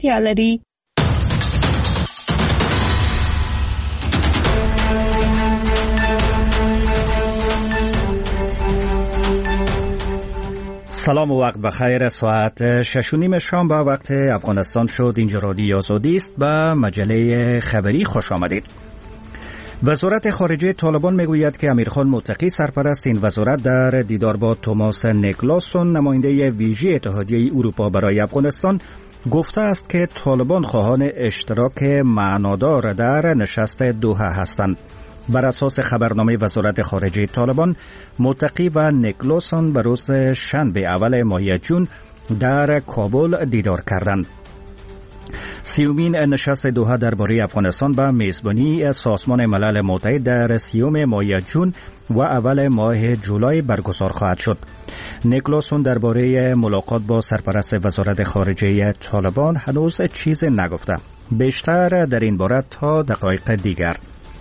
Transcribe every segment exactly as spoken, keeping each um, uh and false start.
خیال لري؟ سلام و وقت بخیر. ساعت شش و نیم شام با وقت افغانستان شد. اینجا رادیو آزادی است. به مجله خبری خوش آمدید. وزارت خارجه طالبان میگوید که امیرخان متقی سرپرست این وزارت در دیدار با توماس نیکلاسون نماینده ویژه اتحادیه اروپا برای افغانستان گفته است که طالبان خواهان اشتراک معنادار در نشست دوحه هستند. بر اساس خبرنامه وزارت خارجه طالبان، متقی و نیکلاسون به روز شنبه اول ماه جون در کابل دیدار کردند. سیومین نشست دوحه درباره افغانستان به میزبانی سازمان ملل متحد در سیوم ماه جون و اول ماه جولای برگزار خواهد شد. نیکلاسون درباره ملاقات با سرپرست وزارت خارجه طالبان هنوز چیزی نگفته. بیشتر در این باره تا دقایق دیگر.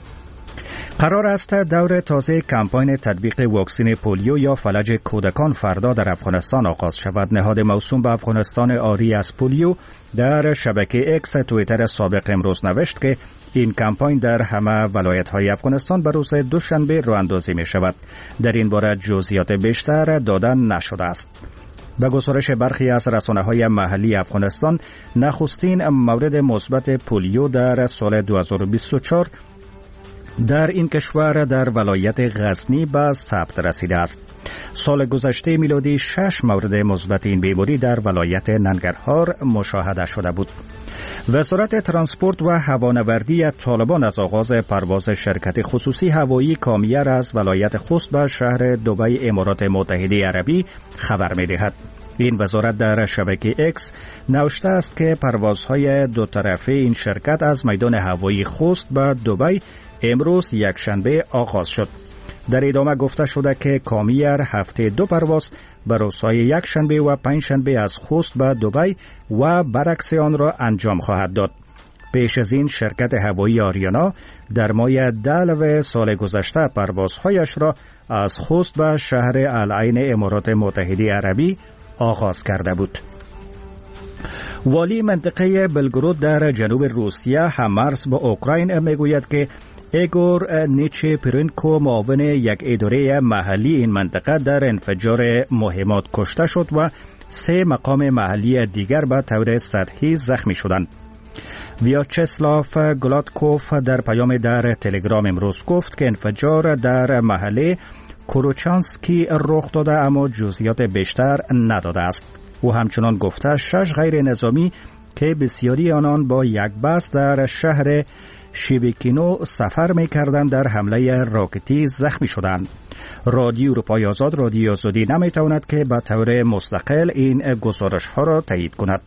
قرار است دور تازه کمپاین تطبیق واکسن پولیو یا فلج کودکان فردا در افغانستان آغاز شود. نهاد موسوم به افغانستان آری از پولیو در شبکه اکس توییتر سابق امروز نوشت که این کمپاین در همه ولایت‌های افغانستان به روز دوشنبه راه اندازی می شود. در این باره جزئیات بیشتر داده نشده است. به گزارش برخی از رسانه‌های محلی افغانستان، نخستین مورد مثبت پولیو در سال دو هزار و بیست و چهار در این کشور در ولایت غزنی به ثبت رسیده است. سال گذشته میلادی شش مورد مثبت این بیماری در ولایت ننگرهار مشاهده شده بود. وزارت ترانسپورت و هوانوردی طالبان از آغاز پرواز شرکت خصوصی هوایی کامیر از ولایت خوست به شهر دبی امارات متحده عربی خبر می‌دهد. این وزارت در شبکه اکس نوشته است که پروازهای دو طرفه این شرکت از میدان هوایی خوست به دبی امروز یک شنبه آغاز شد. در ادامه گفته شده که کامیر هفته دو پرواز به روزهای یک شنبه و پنج شنبه از خوست به دبی و برعکس آن را انجام خواهد داد. پیش از این شرکت هوایی آریانا در ماه دلو سال گذشته پروازهایش را از خوست به شهر العین امارات متحده عربی آغاز کرده بود. والی منطقه بلگرود در جنوب روسیه هممرز با اوکراین میگوید که ایگور نیچپرینکو معاون یک اداره محلی این منطقه در انفجار مهمات کشته شد و سه مقام محلی دیگر به طور سطحی زخمی شدند. ویاچسلاف گلادکوف در پیام در تلگرام امروز گفت که انفجار در محله کوروچانسکی رخ داده اما جزئیات بیشتر نداده است. او همچنان گفته شش غیر نظامی که بسیاری آنان با یک بس در شهر شیبیکینو سفر می‌کردند در حمله راکتی زخمی شدند. رادیو اروپای آزاد رادیو آزادی نمی‌تواند که به طور مستقل این گزارش‌ها را تایید کند.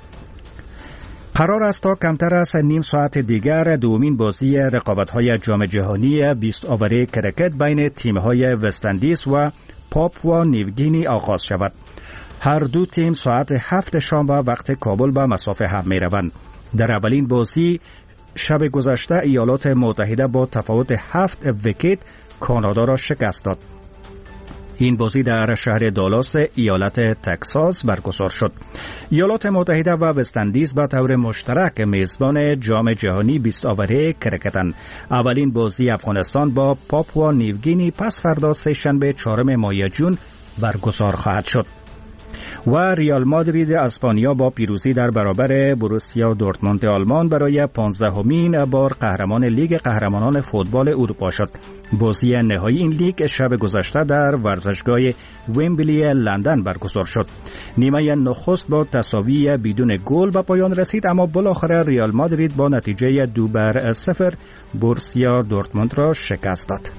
قرار است تا کمتر از نیم ساعت دیگر دومین بازی رقابت‌های جام جهانی بیست اوور کرکت بین تیم‌های وست‌اندیز و پاپوا نیوگینی آغاز شود. هر دو تیم ساعت هفت شام به وقت کابل به مسافه هم می‌روند. در اولین بازی شب گذشته ایالات متحده با تفاوت هفت ویکت کانادا را شکست داد. این بازی در شهر دالاس ایالت تگزاس برگزار شد. ایالات متحده و وست‌اندیز به طور مشترک میزبان جام جهانی بیست اوره کرکتند. اولین بازی افغانستان با پاپوا نیوگینی پس فردا سه شنبه چهارم ماه جون برگزار خواهد شد. و ریال مادرید اسپانیا با پیروزی در برابر بروسیا دورتموند آلمان برای پانزدهمین بار قهرمان لیگ قهرمانان فوتبال اروپا شد. بازی نهایی این لیگ شب گذشته در ورزشگاه ویمبلی لندن برگزار شد. نیمه نخست با تساوی بدون گل به پایان رسید، اما بالاخره ریال مادرید با نتیجه دو بر صفر بروسیا دورتموند را شکست داد.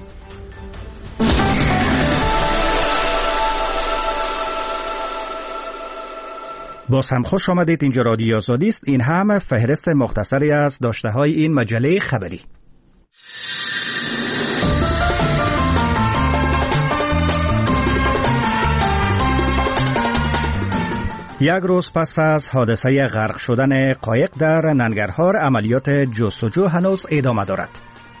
باز هم خوش آمدید. اینجا رادیو آزادی است. این هم فهرست مختصری از داشته های این مجله خبری. یک روز پس از حادثه غرق شدن قایق در ننگرهار، عملیات جستجو هنوز ادامه دارد.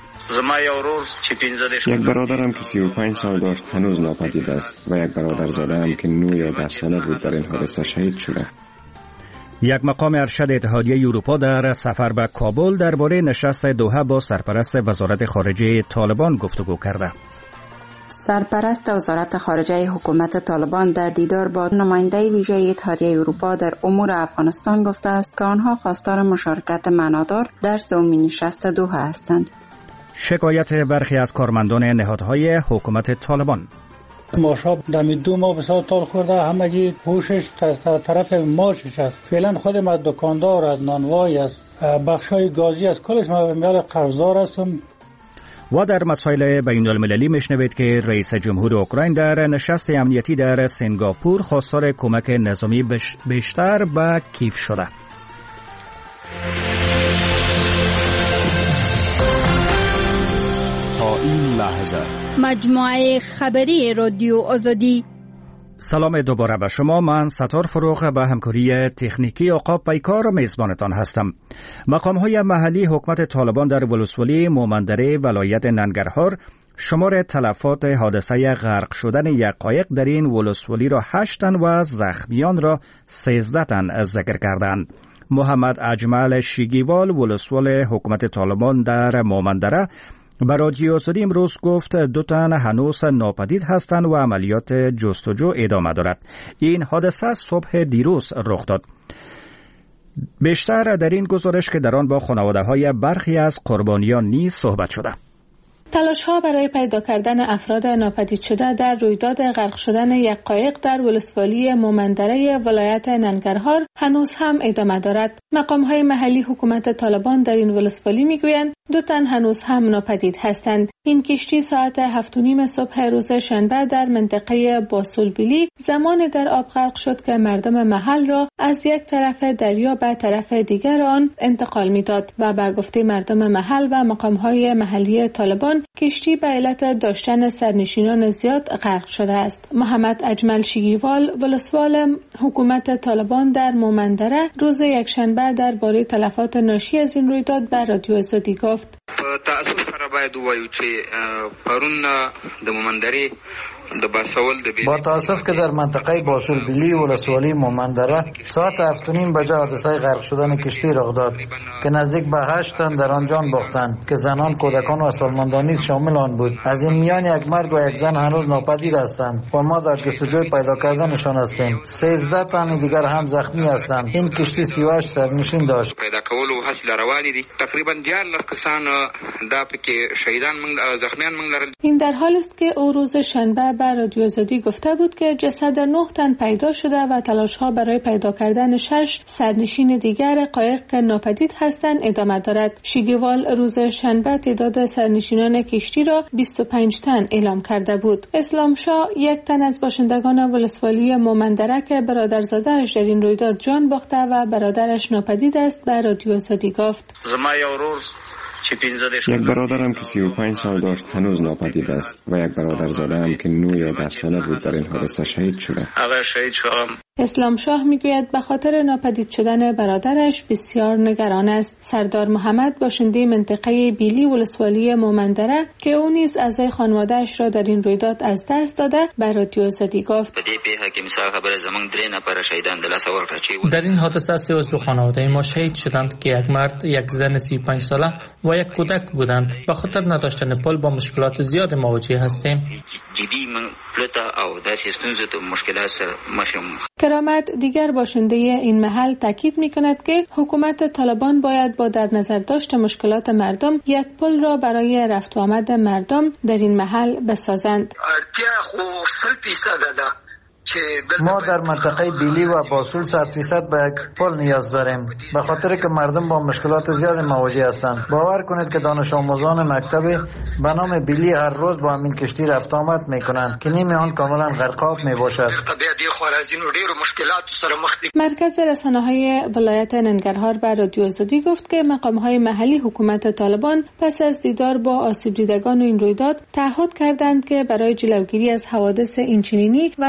یک برادرم که سی و پنج سال داشت هنوز ناپدید است و یک برادرزاده هم که نو یا ده ساله بود در این حادثه شهید شده. یک مقام ارشد اتحادیه اروپا در سفر به کابل درباره نشست دوحه با سرپرست وزارت خارجه طالبان گفتگو کرده. سرپرست وزارت خارجه حکومت طالبان در دیدار با نماینده ویژه اتحادیه اروپا در امور افغانستان گفته است که آنها خواستار مشارکت معنادار در سومین نشست دوحه هستند. شکایت برخی از کارمندان نهادهای حکومت طالبان. ماشا دمی دو ماه بسیار تال خورده، همگی پوشش طرف مارشش است. فعلا خودم از دکاندار، از نانوای، از بخشای گازی، از کلش ما میال قرضدار هستم. و در مسائل بین المللی میشنوید که رئیس جمهور اوکراین در نشست امنیتی در سنگاپور خواستار کمک نظامی بیشتر به کیف شده. تا این لحظه مجموعه خبری رادیو آزادی. سلام دوباره به شما. من ستار فروغ به همکاری تکنیکی عقاب پیکار میزبانتان هستم. مقام‌های محلی حکومت طالبان در ولسوالی مومندره ولایت ننگرهار شمار تلفات حادثه غرق شدن یک قایق در این ولسوالی را هشت تن و زخمیان را سیزده تن ذکر کردند. محمد اجمل شیگیوال ولسوال حکومت طالبان در مومندره به رادیو آزادی امروز گفت دو تن هنوز ناپدید هستند و عملیات جستجو ادامه دارد. این حادثه صبح دیروز رخ داد. بیشتر در این گزارش که در آن با خانواده‌های برخی از قربانیان نیز صحبت شده. تلاش‌ها برای پیدا کردن افراد ناپدید شده در رویداد غرق شدن یک قایق در ولسوالی مومندره ولایت ننگرهار هنوز هم ادامه دارد. مقام‌های محلی حکومت طالبان در این ولسوالی می‌گویند دو تن هنوز هم ناپدید هستند. این کشتی ساعت هفت و نیم صبح روز شنبه در منطقه باسولبیلی زمان در آب غرق شد که مردم محل را از یک طرف دریا به طرف دیگر آن انتقال می‌داد و به گفته مردم محل و مقام‌های محلی طالبان کشتی به علت داشتن سرنشینان زیاد غرق شده است. محمد اجمل شیگیوال ولسوال حکومت طالبان در مومندره روز یکشنبه درباره تلفات ناشی از این رویداد به رادیو آزادی گفت: تاسف سره باید ووایو چې پرون د مومندرې د باسول د با تاسف که در منطقه باسولبیلی ولسوالی مومندره ساعت هفت و نیم بجه حادثه غرق شدن کشتی رخ داد که نزدیک به هشت تن در آن جان باختند که زنان، کودکان و سالمندان نیز شامل آن بود. از این میان یک مرد و یک زن هنوز ناپدید هستند و ما در جستجوی پیدا کردنشان هستیم. سیزده تن دیگر هم زخمی هستند. این کشتی سی و هشت سرنشین داشت. پیدا کولو هڅې روانې دي. تقریبا دیارلس کسان دا پکې شهیدان من زخمیان من لرل. این در حالی است که او روز شنبه به رادیو آزادی گفته بود که جسد نه تن پیدا شده و تلاش‌ها برای پیدا کردن شش سرنشین دیگر قایق که ناپدید هستند ادامه دارد. شیگیوال روز شنبه تعداد سرنشینان کشتی را بیست و پنج تن اعلام کرده بود. اسلام شاه یک تن از باشندگان ولسوالی مومندره که برادرزاده‌اش در این رویداد جان باخته و برادرش ناپدید است به رادیو آزادی گفت: یک برادرم که سی و پنج سال داشت هنوز ناپدید است و یک برادرزاده هم که نه یا ده ساله بود در این حادثه شهید شده. اسلام شاه میگوید به خاطر ناپدید شدن برادرش بسیار نگران است. سردار محمد باشنده منطقه بیلی ولسوالی مومندره که او نیز اعضای خانواده‌اش را در این رویداد از دست داده به رادیو آزادی گفت: در این حادثه سه عضو خانواده ما شهید شدند که یک مرد، یک زن سی و پنج ساله و یک کودک بودند. به خاطر نداشتن پل با مشکلات زیاد مواجه هستیم. کرامت دیگر باشنده این محل تاکید می‌کند که حکومت طالبان باید با در نظر داشت مشکلات مردم یک پل را برای رفت و آمد مردم در این محل بسازند. ما در منطقه بیلی و باسول صد فیصد به یک پل نیاز داریم به خاطر که مردم با مشکلات زیاد مواجه هستند. باور کنید که دانش آموزان مکتب به نام بیلی هر روز با همین کشتی رفت آمد میکنند که نیمه آن کاملا غرقاب میباشد. مرکز رسانه‌های ولایت ننگرهار به رادیو آزادی گفت که مقام‌های محلی حکومت طالبان پس از دیدار با آسیب دیدگان این رویداد تعهد کردند که برای جلوگیری از حوادث اینچنینی و رفت آمد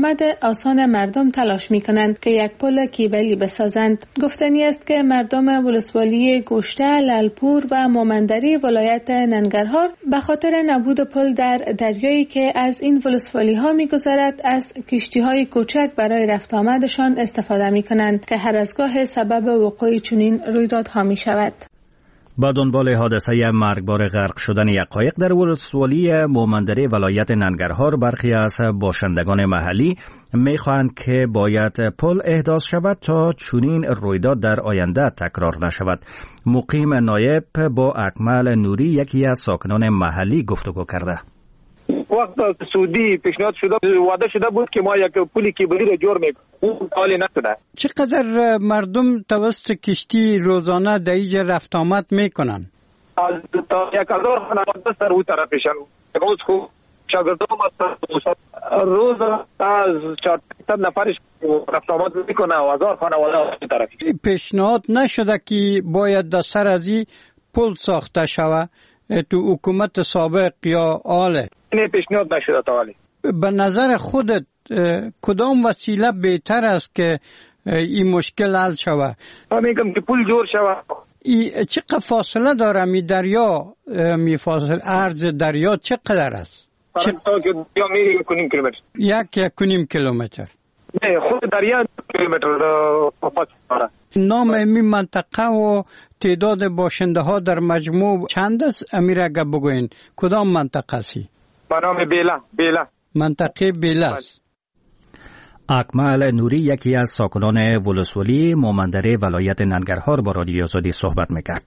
آمد آسان مردم تلاش می کنند که یک پل کیبلی بسازند. گفتنی است که مردم ولسوالی گوشته، لالپور و مومندری ولایت ننگرهار به خاطر نبود پل در دریایی که از این ولسوالی ها می گذرد از کشتی های کوچک برای رفت آمدشان استفاده می کنند که هر از گاه سبب وقوع چنین رویدادها می شود. با دنبال حادثه مرگبار غرق شدن یک قایق در ولسوالی مومندری ولایت ننگرهار، برخی از باشندگان محلی می‌خواهند که باید پل احداث شود تا چنین رویداد در آینده تکرار نشود. مقیم نایب با اکمل نوری، یکی از ساکنان محلی، گفتگو کرده. وقت سعودی پیشنهاد شده وعده شده بود که ما یک پل کیبلی را جور میکنیم، اون حالی نشده. چقدر مردم توسط کشتی روزانه در اینجا رفت آمد میکنن؟ از تا یک هزار خانواده سر اون طرفشن. روز خوب شاگردان روز از چهار نفرش رفت آمد میکنه و هزار خانواده اون طرف. پیشنهاد نشده که باید در سر از این پل ساخته شود تو حکومت سابق یا آله؟ این پیشنهاد نشده تا حالی. به نظر خودت کدام وسیله بهتر است که این مشکل حل شود؟ من میگم که پل جور شود. ای چقدر فاصله داره می دریا، می فاصله عرض دریا چقدر است؟ چه... دریا میره یک و نیم کیلومتر. یک یک و نیم کیلومتر. نه خود دریا کیلومتر فاصله داره. نام این منطقه و تعداد باشنده ها در مجموع چند است؟ امیر اگه بگوین کدام منطقه سی؟ به نام بیلا. بیلا منطقه بیلا است. اکمل نوری، یکی از ساکنان ولسوالی مومندری ولایت ننگرهار، با رادیو آزادی صحبت میکرد.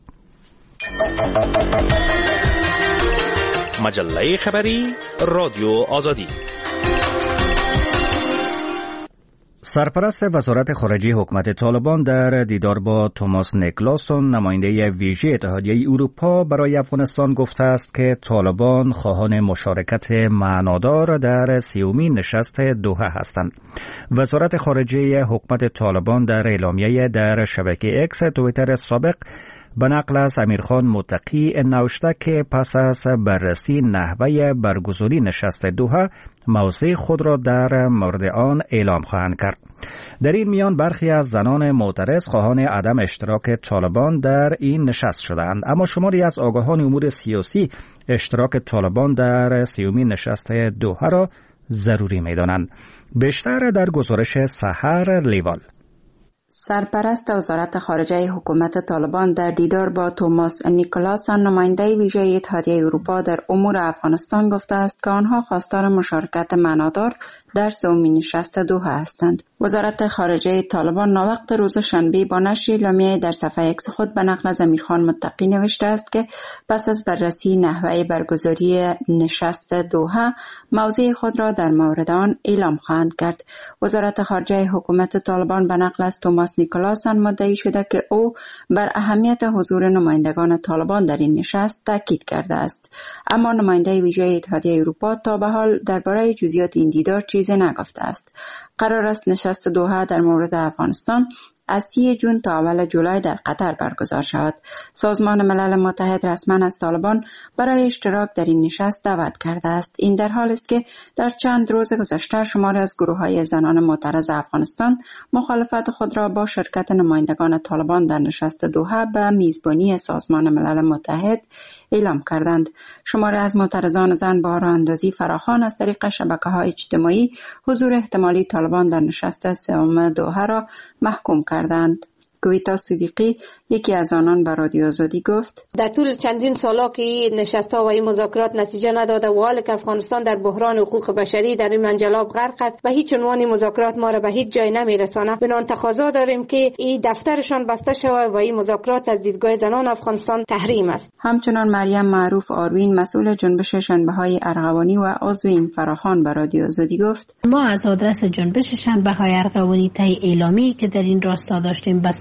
مجله خبری رادیو آزادی. سرپرست وزارت خارجه حکومت طالبان در دیدار با توماس نیکلاسون، نماینده ویژه اتحادیه اروپا برای افغانستان، گفته است که طالبان خواهان مشارکت معنادار در سیومین نشست دوحه هستند. وزارت خارجه حکومت طالبان در اعلامیه در شبکه اکس توییتر سابق به نقل از امیرخان متقی نوشته که پس از بررسی نحوه برگزاری نشست دوحه موضع خود را در مورد آن اعلام خواهند کرد. در این میان برخی از زنان معترض خواهان عدم اشتراک طالبان در این نشست شدند، اما شماری از آگاهان امور سیاسی اشتراک طالبان در سیومین نشست دوحه را ضروری می‌دانند. بیشتر در گزارش سحر لیوال. سرپرست وزارت خارجه حکومت طالبان در دیدار با توماس نیکلاسون، نماینده ویژه اتحادیه اروپا در امور افغانستان، گفته است که آنها خواستار مشارکت معنادار در سومین نشست دوحه هستند. وزارت خارجه طالبان ناوقت روز شنبه با نشر اعلامیه در صفحه اکس خود به نقل از امیرخان متقی نوشته است که پس از بررسی نحوه برگزاری نشست دوحه موضع خود را در مورد آن اعلام خواهند کرد. وزارت خارجه حکومت طالبان به نقل از توماس نیکلاسون مدعی شده که او بر اهمیت حضور نمایندگان طالبان در این نشست تاکید کرده است، اما نماینده ویژه اتحادیه اروپا تا به حال درباره جزئیات این دیدار چیزی نگفته است. قرار است نشست دوحه در مورد افغانستان از سی جون تا اول جولای در قطر برگزار شود. سازمان ملل متحد رسما از طالبان برای اشتراک در این نشست دعوت کرده است. این در حال است که در چند روز گذشته شماری از گروه‌های زنان معترض افغانستان مخالفت خود را با شرکت نمایندگان طالبان در نشست دوحه به میزبانی سازمان ملل متحد اعلام کردند. شماری از معترضان زن با راه‌اندازی فراخوان از طریق شبکه‌های اجتماعی حضور احتمالی طالبان در نشست سوم دوحه را محکوم کردند. گویتا صدیقی، یکی از آنان، به رادیو آزادی گفت: در طول چندین سالا که این نشست‌ها و این مذاکرات نتیجه نداده و حال که افغانستان در بحران حقوق بشری در این منجلاب غرق است و هیچ عنوان مذاکرات ما را به هیچ جای نمیرسانه، بنان تقاضا داریم که این دفترشان بسته شود و این مذاکرات از دیدگاه زنان افغانستان تحریم است. همچنان مریم معروف آروین، مسئول جنبش شنبه‌های ارغوانی و عضو این فراخوان، به رادیو آزادی گفت: ما از آدرس جنبش شنبه‌های ارغوانی طی اعلامی که در این راستا داشتیم بسته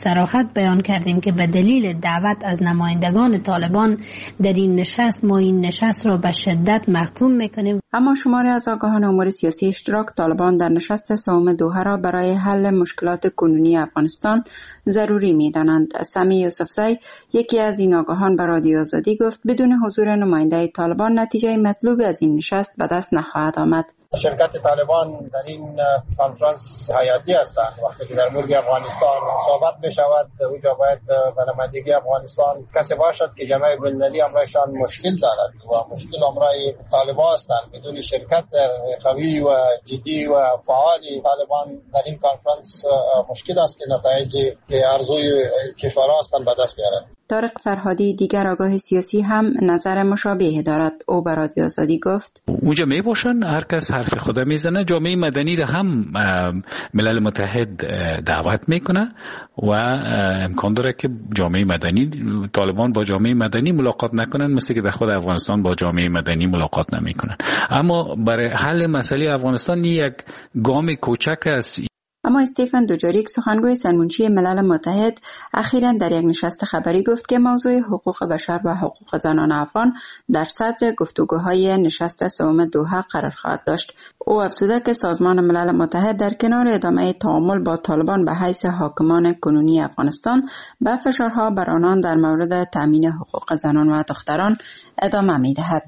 صراحت بیان کردیم که به دلیل دعوت از نمایندگان طالبان در این نشست ما این نشست را به شدت محکوم میکنیم. اما شماری از آگاهان امور سیاسی اشتراک طالبان در نشست سوم دوحه را برای حل مشکلات کنونی افغانستان ضروری می‌دانند. سمی یوسفزی یکی از این آگاهان به رادیو آزادی گفت بدون حضور نماینده طالبان نتیجه مطلوب از این نشست به دست نخواهد آمد. شرکت طالبان در این کنفرانس حیاتی هستند. وقتی که در مورد افغانستان صحبت بشود اونجا باید به نمایندگی افغانستان کسی باشد که جامعه بین‌المللی امرایشان مشکل دارد و مشکل امرای طالبان هستند. بدون شرکت قوی و جدی و فعال طالبان در این کنفرانس مشکل است که نتایجی که ارزوی کشورها هستند به دست بیارد. طارق فرهادی دیگر آگاه سیاسی هم نظر مشابه دارد. او به رادیو آزادی گفت اونجا می باشن هر کس حرف خود میزنه، جامعه مدنی را هم ملل متحد دعوت میکنه و امکان داره که جامعه مدنی طالبان با جامعه مدنی ملاقات نکنن مثل که در خود افغانستان با جامعه مدنی ملاقات نمیکنن. اما برای حل مسئله افغانستان یک گام کوچک است. اما استیفن دوجاریک سخنگوی سرمنشی ملل متحد اخیراً در یک نشست خبری گفت که موضوع حقوق بشر و حقوق زنان افغان در صدر گفتگوهای نشست سوم دوحه قرار خواهد داشت. او افزوده که سازمان ملل متحد در کنار ادامه تعامل با طالبان به حیث حاکمان کنونی افغانستان به فشارها بر آنان در مورد تامین حقوق زنان و دختران ادامه می‌دهد.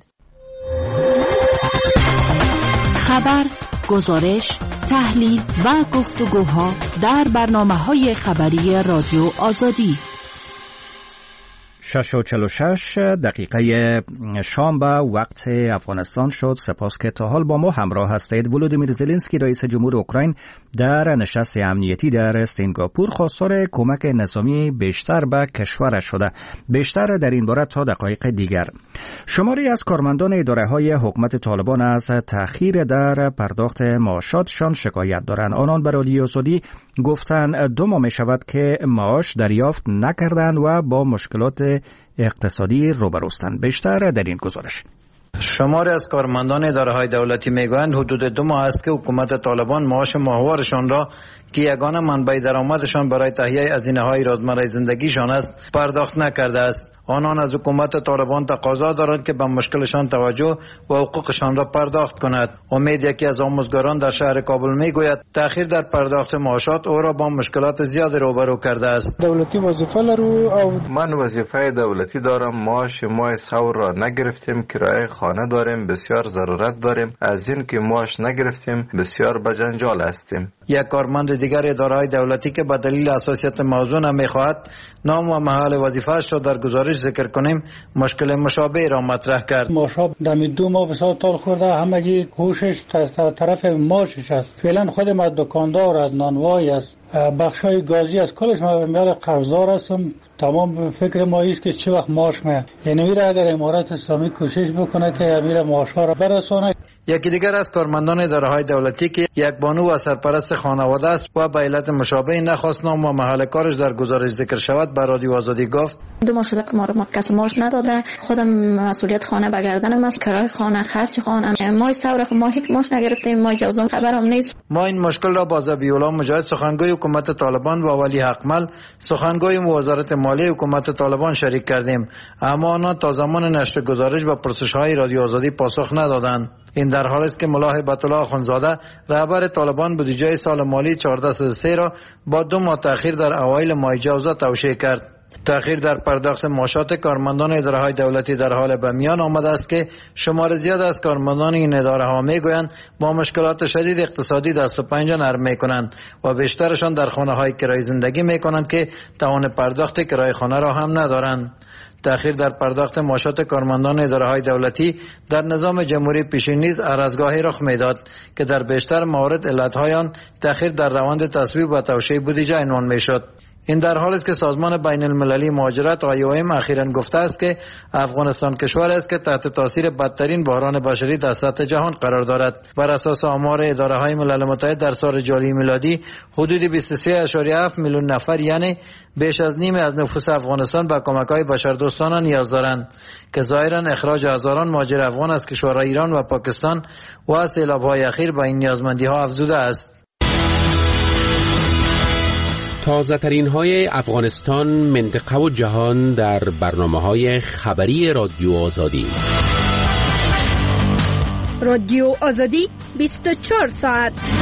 خبر، گزارش، تحلیل و گفتگوها در برنامه‌های خبری رادیو آزادی. شش و چهل و شش دقیقه شام به وقت افغانستان شد. سپاس که تا حال با ما همراه هستید. ولودیمیر زلنسکی رئیس جمهور اوکراین در نشست امنیتی در سنگاپور خواستار کمک نظامی بیشتر به کشورش شده. بیشتر در این باره تا دقایق دیگر. شماری از کارمندان اداره‌های حکومت طالبان از تأخیر در پرداخت معاشاتشان شکایت دارند. آنان به رادیو آزادی گفتند دو ماه می شود که معاش دریافت نکردند و با مشکلات اقتصادی روبروستند. بیشتر در این گزارش. شماری از کارمندان اداره‌های دولتی میگویند حدود دو ماه است که حکومت طالبان معاش ماهوارشان را که یگانه منبع درآمدشان برای تهیه هزینه‌های روزمره زندگیشان است پرداخت نکرده است. آنان از حکومت طالبان تقاضا دارند که به مشکلشان توجه و حقوقشان را پرداخت کند. امید یکی از آموزگاران در شهر کابل میگوید تأخیر در پرداخت معاشات او را با مشکلات زیاد روبرو کرده است. دولتی وظیفه لرو او من وظیفه دولتی دارم. معاش ماه سور را نگرفتیم. کرایه خانه داریم. بسیار ضرورت داریم. از این که معاش نگرفتیم بسیار به جنجال هستیم. یک کارمند دیگر اداره‌های دولتی که به دلیل حساسیت موضوع نمیخواهد نام و محل وظیفه‌اش را در گزارش ذکر کنیم مشکل مشابه را مطرح کرد. ماشا دمی دو ماه بسیار تال خورده همگی کوشش طرف ماشش است. فعلا خود ما دکاندار از نانوای است، بخشای گازی از کلش ما میال قرضدار هستم. تمام فکر ما است که چه وقت معاش میاد. یعنی میره اگر امارات اسلامی کوشش بکنه که میره معاشها را برسونه. یکی دیگر از کارمندان اداره‌های دولتی که یک بانو و سرپرست خانواده است و به علت مشابه نخواست نام و محل کارش در گزارش ذکر شود به رادیو آزادی گفت دو ماه شده که ما رو کسی معاش نداده. خودم مسئولیت خانه به گردنم است. کرایه خانه، خرج خانه، ما سوره ما هیچ معاش نگرفتیم. ما جوزان خبرم نیست. ما این مشکل را با ذبیح‌الله مجاهد سخنگوی حکومت طالبان و ولی حقمل سخنگوی وزارت مالیه حکومت طالبان شریک کردیم، اما آنها تا زمان نشر گزارش و پرسش‌های رادیو آزادی پاسخ ندادند. این در حالی است که ملا هبت الله اخوندزاده رهبر طالبان بودجه سال مالی چهارده صد و سه را با دو ماه تأخیر در اوایل ماه جوزا توشیح کرد. تأخیر در پرداخت معاشات کارمندان اداره‌های دولتی در حال به میان آمده است که شمار زیاد از کارمندان این اداره‌ها میگویند با مشکلات شدید اقتصادی دست و پنجه نرم میکنند و بیشترشان در خانه‌های کرایه زندگی میکنند که توان پرداخت کرایه خانه را هم ندارند. تأخیر در پرداخت معاشات کارمندان اداره‌های دولتی در نظام جمهوری پیشین نیز عرضگاهی رخ میداد که در بیشتر موارد علت‌های آن تأخیر در روند تصویب و توشیح بودجه عنوان میشد. این در حالی است که سازمان بین المللی مهاجرت آی او ام اخیراً گفته است که افغانستان کشور است که تحت تاثیر بدترین بحران بشری در سطح جهان قرار دارد. بر اساس آمار اداره‌های ملل متحد در سال جاری میلادی حدود بیست و سه ممیز هفت میلیون نفر یعنی بیش از نیمی از نفوس افغانستان به کمک‌های بشردوستانه نیاز دارند که ظاهراً اخراج هزاران مهاجر افغان از کشورهای ایران و پاکستان و سیلاب‌های اخیر به این نیازمندی‌ها افزوده است. تازه ترین های افغانستان، منطقه و جهان در برنامه های خبری رادیو آزادی. رادیو آزادی بیست و چهار ساعت.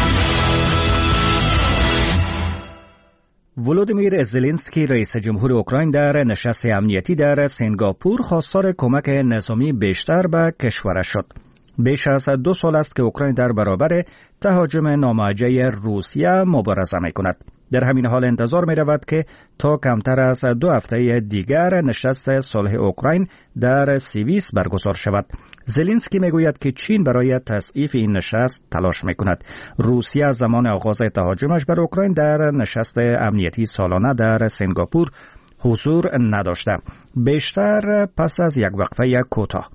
ولودیمیر زلنسکی رئیس جمهور اوکراین در نشست امنیتی در سنگاپور خواستار کمک نظامی بیشتر به کشورش شد. بیش از دو سال است که اوکراین در برابر تهاجم ناموجه روسیه مبارزه می کند. در همین حال انتظار می رود که تا کمتر از دو هفته دیگر نشست صلح اوکراین در سوئیس برگزار شود. زلنسکی می گوید که چین برای تضعیف این نشست تلاش می کند. روسیه از زمان آغاز تهاجمش بر اوکراین در نشست امنیتی سالانه در سنگاپور حضور نداشته. بیشتر پس از یک وقفه کوتاه.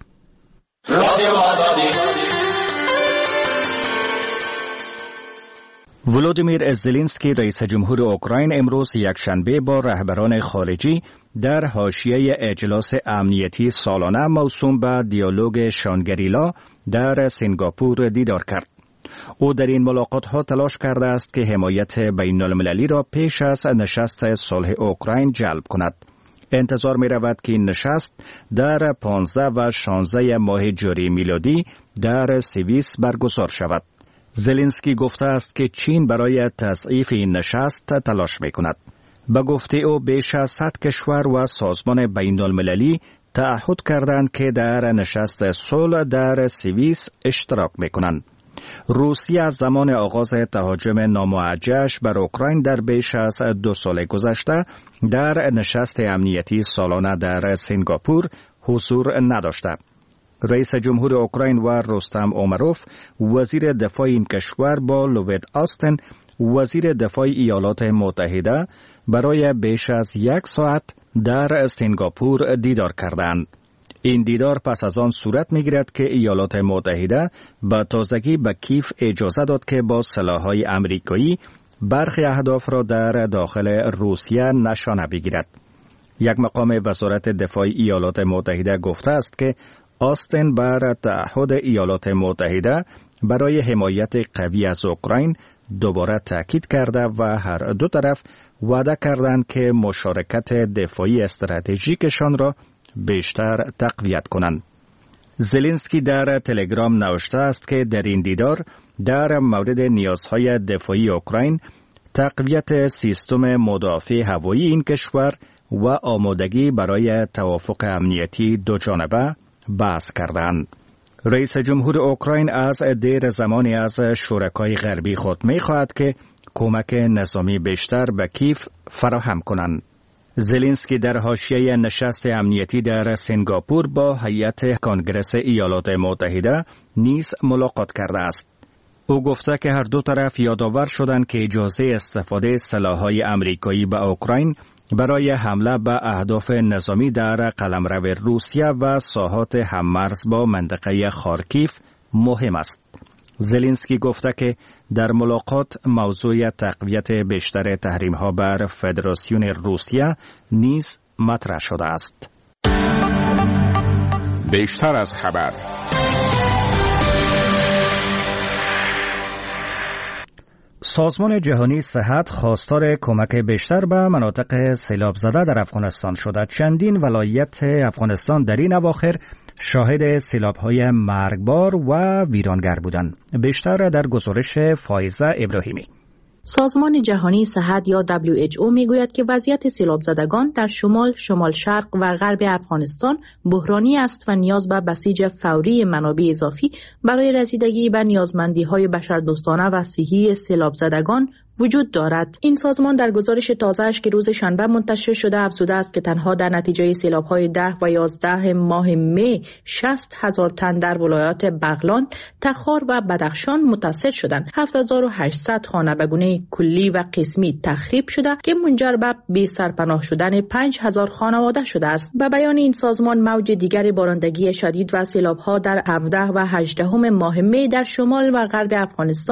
ولودیمیر زلنسکی رئیس جمهور اوکراین امروز یکشنبه با رهبران خارجی در حاشیه اجلاس امنیتی سالانه موسوم به دیالوگ شانگریلا در سنگاپور دیدار کرد. او در این ملاقات ها تلاش کرده است که حمایت بین المللی را پیش از نشست صلح اوکراین جلب کند. انتظار می رود که این نشست در پانزده و شانزده ماه جاری میلادی در سوئیس برگزار شود. زلنسکی گفته است که چین برای تضعیف این نشست تلاش می کند. به گفته او بیش از صد کشور و سازمان بین المللی تعهد کردند که در نشست صلح در سوئیس اشتراک می کنند. روسیه از زمان آغاز تهاجم ناموجه‌اش بر اوکراین در بیش از دو سال گذشته در نشست امنیتی سالانه در سنگاپور حضور نداشته. رئیس جمهور اوکراین و رستم اومروف وزیر دفاع این کشور با لوید آستن وزیر دفاع ایالات متحده برای بیش از یک ساعت در سنگاپور دیدار کردند. این دیدار پس از آن صورت می‌گیرد که ایالات متحده به تازگی به کیف اجازه داد که با سلاح‌های آمریکایی برخی اهداف را در داخل روسیه نشانه بگیرد. یک مقام وزارت دفاع ایالات متحده گفته است که آستن بر تعهد ایالات متحده برای حمایت قوی از اوکراین دوباره تاکید کرده و هر دو طرف وعده کردند که مشارکت دفاعی استراتژیکشان را بیشتر تقویت کنند. زلنسکی در تلگرام نوشته است که در این دیدار در مورد نیازهای دفاعی اوکراین، تقویت سیستم مدافع هوایی این کشور و آمادگی برای توافق امنیتی دو جانبه بحث کردند. رئیس جمهور اوکراین از دیر زمانی از شرکای غربی خود می‌خواهد که کمک نظامی بیشتر به کیف فراهم کنند. زلنسکی در حاشیه نشست امنیتی در سنگاپور با هیئت کنگره ایالات متحده نیز ملاقات کرده است. او گفته که هر دو طرف یادآور شدند که اجازه استفاده سلاح‌های آمریکایی به اوکراین برای حمله به اهداف نظامی در قلمرو روسیه و ساحات هممرز با منطقه خارکیف مهم است. زلنسکی گفته که در ملاقات موضوع تقویت بیشتر تحریم‌ها بر فدراسیون روسیه نیز مطرح شده است. بیشتر از خبر. سازمان جهانی صحت خواستار کمک بیشتر به مناطق سیلاب زده در افغانستان شده. چندین ولایت افغانستان در این اواخر شاهد سیلاب‌های مرگبار و ویرانگر بودند. بیشتر در گزارش فایزه ابراهیمی. سازمان جهانی صحت یا دبلیو اچ او میگوید که وضعیت سیلاب زدگان در شمال، شمال شرق و غرب افغانستان بحرانی است و نیاز به بسیج فوری منابع اضافی برای رسیدگی به نیازمندی‌های بشردوستانه و صحی سیلاب زدگان وجود دارد. این سازمان در گزارش تازه‌اش که روز شنبه منتشر شده افزوده است که تنها در نتیجه سیلاب‌های ده و یازده ماه می شصت هزار تن در ولایات بغلان، تخار و بدخشان متاثر شدند. هفت هزار و هشتصد خانه به گونه کلی و قسمی تخریب شده که منجر به بی سرپناه شدن پنج هزار خانواده شده است. به بیان این سازمان موج دیگر بارندگی شدید و سیلاب‌ها در هفده و هجده ماه می در شمال و غرب افغانستان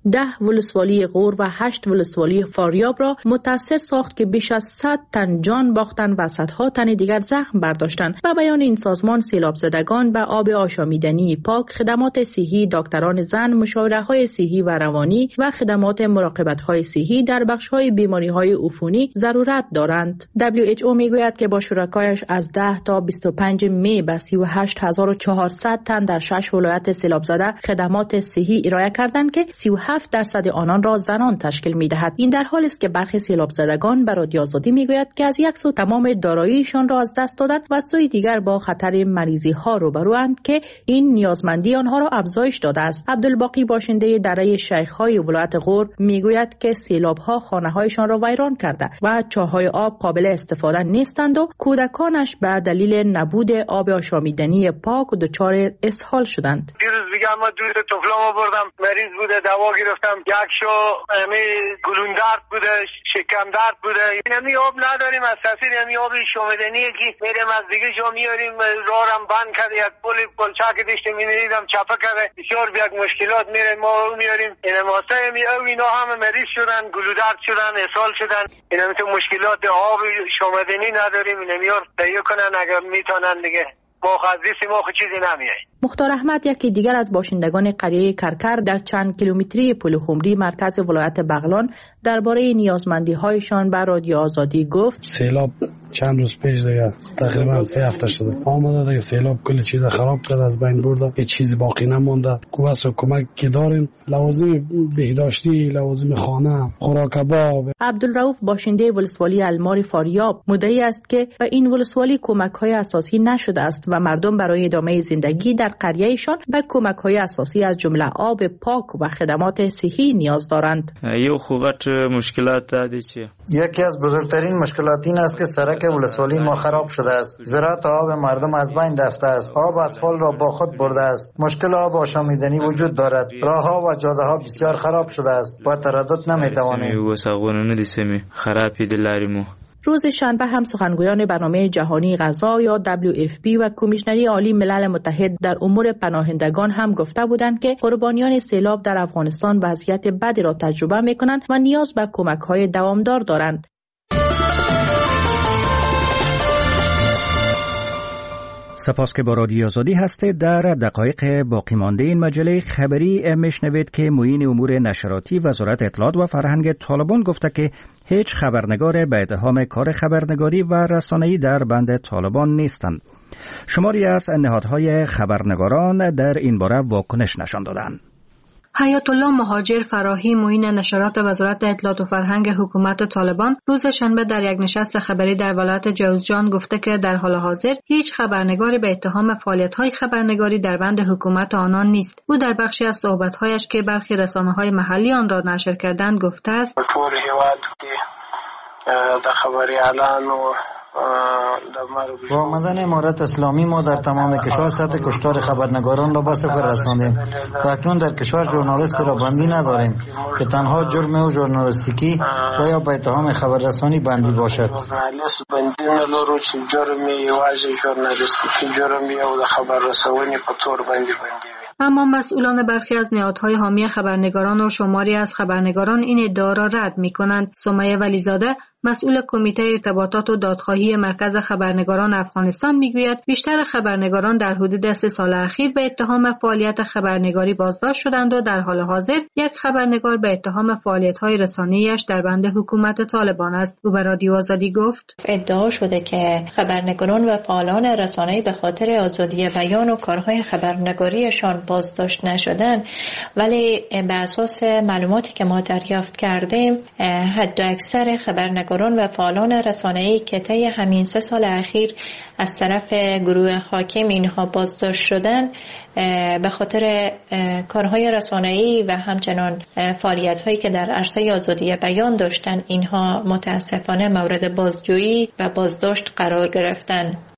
ده ولسوالی غور و هشت ولسوالی فاریاب را متاثر ساخت که بیش از صد تن جان باختند و صدها تن دیگر زخم برداشتند. و بیان این سازمان، سیلاب زدگان به آب آشامیدنی پاک، خدمات صحی، دکتران زن، مشاوره‌های صحی و روانی و خدمات مراقبت‌های صحی در بخش‌های بیماری‌های عفونی ضرورت دارند. دبلیو اچ او میگوید که با شرکایش از ده تا بیست و پنج می به سی و هشت هزار و چهارصد تن در شش ولایت سیلاب زده خدمات صحی ارائه کردند که سی و هفت درصد آنان را زنان تشکیل می‌دهد. این در حالی است که برخی سیلاب زدگان به رادیو آزادی میگوید که از یک سو تمام داراییشان را از دست دادند و از سوی دیگر با خطر مریضی‌ها روبروند که این نیازمندی آنها را افزایش داده است. عبدالباقی باشنده دره شیخ‌های ولایت غور میگوید که سیلاب‌ها خانه‌هایشان را ویران کرده و چاه‌های آب قابل استفاده نیستند و کودکانش به دلیل نبود آب آشامیدنی پاک و دچار اسهال شدند. دیروز میگم ما دو تا طفلامو بردم، مریض بوده، دوا گرفتم، یک شو امی گلون درد بوده، شکم درد بوده. اینمی آب نداریم، از تاثیر امی آب شومیدنیه که میریم از دیگه جا میاریم، راهرم بند کرده، یک پل پلچک داشته می‌دیدم چپه کرده، بسیار یک مشکلات میره، ما میاریم. این واسه می او اینا همه مریض شدن، گلو درد شدن، اسهال شدن. اینا تو مشکلات آب شومیدنی نداریم، نمیار تهیه کنن اگر میتونن دیگه. ما خزیسی ما خود چیزی نمیه. مختار احمد یکی دیگر از باشندگان قریه کرکر در چند کیلومتری پل خمری مرکز ولایت بغلان درباره نیازمندی‌هایشان به رادیو آزادی گفت: سیلاب چند روز پیش دیگه تقریبا سه هفته شده آمده دیگه، سیلاب کل چیز خراب کرد، از بین برده، هیچ چیزی باقی نمونده. کوس و کمک که داریم، لوازم بهداشتی، لوازم خانه، خوراک باب. عبدالرؤوف باشنده ولسوالی المار فاریاب مدعی است که به این ولسوالی کمک‌های اساسی نشده است و مردم برای ادامه زندگی در قریه‌شان به کمک‌های اساسی از جمله آب پاک و خدمات صحی نیاز دارند. یو خوغت مشکلات دادی چیه؟ یکی از بزرگترین مشکلات این است که سرک ولسوالی ما خراب شده است. زراعت آب مردم از بین رفته است. آب اطفال را با خود برده است. مشکل آب آشامیدنی وجود دارد. راه‌ها و جاده‌ها بسیار خراب شده است. با تردد نمی‌توانیم. وساغونونه دیسمی خرابی دلاریمو. روز شنبه هم سخنگویان برنامه جهانی غذا یا دبلیو اف پی و کمیشنری عالی ملل متحد در امور پناهندگان هم گفته بودند که قربانیان سیلاب در افغانستان وضعیت بدی را تجربه می‌کنند و نیاز به کمک‌های دوامدار دارند. سپاس که با رادیو آزادی هستید. در دقایق باقی مانده این مجله خبری میشنوید که معین امور نشراتی وزارت اطلاعات و فرهنگ طالبان گفته که هیچ خبرنگار به اتهام کار خبرنگاری و رسانه‌ای در بند طالبان نیستند. شماری از نهادهای خبرنگاران در این باره واکنش نشان دادند. حیات الله مهاجر فراهی معین نشرات وزارت اطلاعات و فرهنگ حکومت طالبان روز شنبه در یک نشست خبری در ولایت جوزجان گفته که در حال حاضر هیچ خبرنگاری به اتهام فعالیت‌های خبرنگاری در بند حکومت آنان نیست. او در بخشی از صحبت‌هایش که برخی رسانه‌های محلی آن را نشر کردند گفته است: ټول هیواد کې د خبري اعلان و با آمدن امارت اسلامی ما در تمام کشور سطح کشتار خبرنگاران را به صفر رساندیم و اکنون در کشور ژورنالیست را بندی نداریم که تنها جرم او ژورنالیستیکی و یا به اتهام خبررسانی بندی باشد. بندی ندارو چې جرم یوازې ژورنالیستیکی جرم یا د خبررسانی په تور بندی بندی. اما مسئولان برخی از نهادهای حامی خبرنگاران و شماری از خبرنگاران این ادعا را رد می‌کنند. سمیه ولیزاده مسئول کمیته ارتباطات و دادخواهی مرکز خبرنگاران افغانستان میگوید بیشتر خبرنگاران در حدود سه سال اخیر به اتهام فعالیت خبرنگاری بازداشت شدند و در حال حاضر یک خبرنگار به اتهام فعالیت‌های رسانه‌ایش در بند حکومت طالبان است. او به رادیو آزادی گفت: ادعا شده که خبرنگاران و فعالان رسانه‌ای به خاطر آزادی بیان و کارهای خبرنگاریشان بازداشت نشدند، ولی به اساس معلوماتی که ما دریافت کردیم حد اکثر خبرنگاران و فعالان رسانه‌ای که طی همین سه سال اخیر از طرف گروه حاکم اینها بازداشت شدن به خاطر کارهای رسانه‌ای و همچنان فعالیت‌هایی که در عرصه آزادی بیان داشتن اینها متاسفانه مورد بازجویی و بازداشت قرار گرفتن.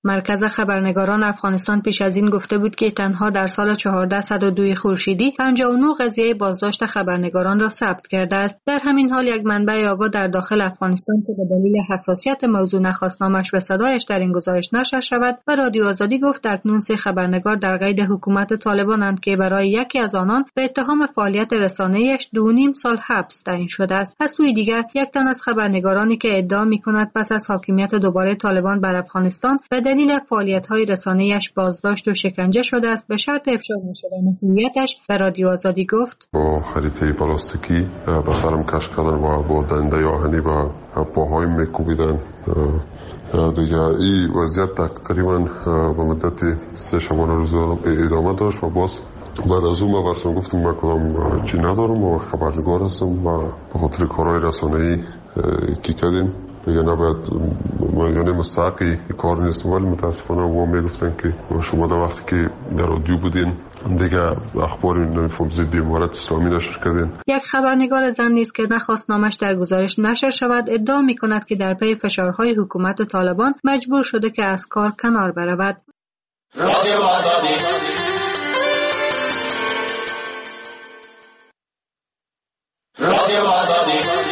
مرکز خبرنگاران افغانستان پیش از این گفته بود که تنها در سال چهارده صد و دو خورشیدی پنجاه و نه قضیه بازداشت خبرنگاران را ثبت کرده است. در همین حال یک منبع آگاه در داخل افغانستان که به دلیل حساسیت موضوع نخواست نامش به صدایش در این گزارش نشر شود و رادیو آزادی گفت اکنون سه خبرنگار در قید حکومت طالبانند که برای یکی از آنان به اتهام فعالیت رسانه‌ایش دو و نیم سال حبس تعیین شده است. از سوی دیگر یک تن از خبرنگارانی که ادعا می‌کند پس از حاکمیت دوباره طالبان بر افغانستان به دلیل فعالیت‌های رسانه‌ایش بازداشت و شکنجه شده است به شرط افشا نشدن هویتش به رادیو آزادی گفت: با خریطه پلاستیکی به سرم کش کردن و با دنده آهنی به پاهایم میکوبیدن. دیگه این وضعیت تقریبا به مدت سه شبانه روز ادامه داشت و باز بعد از اون ما برسان گفتم من کدام چی ندارم و خبرنگار هستم و به خاطر کارهای رسانه‌ای کی کردیم دیگه نباید یعنی مستحقی کار نیستم، ولی متاسفانه ما میگفتن که شما در وقتی که در رادیو بودین دیگه اخبار نمیفهم ضد امارت اسلامی نشر کردین. یک خبرنگار زن نیز که نخواست نامش در گزارش نشر شود ادعا می‌کند که در پی فشارهای حکومت طالبان مجبور شده که از کار کنار برود. رادیو آزادی رادیو آزادی